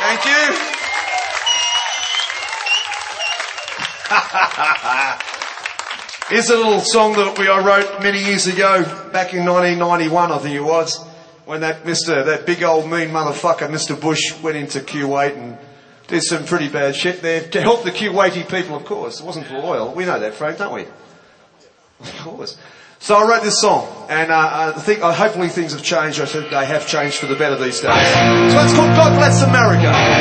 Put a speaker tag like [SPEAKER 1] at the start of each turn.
[SPEAKER 1] Thank you. Here's a little song that I wrote many years ago, back in 1991, I think it was, when that big old mean motherfucker, Mr. Bush, went into Kuwait and did some pretty bad shit there to help the Kuwaiti people, of course. It wasn't for oil. We know that, Frank, don't we? Of course. So I wrote this song, and I think hopefully things have changed. I said they have changed for the better these days. So it's called God Bless America.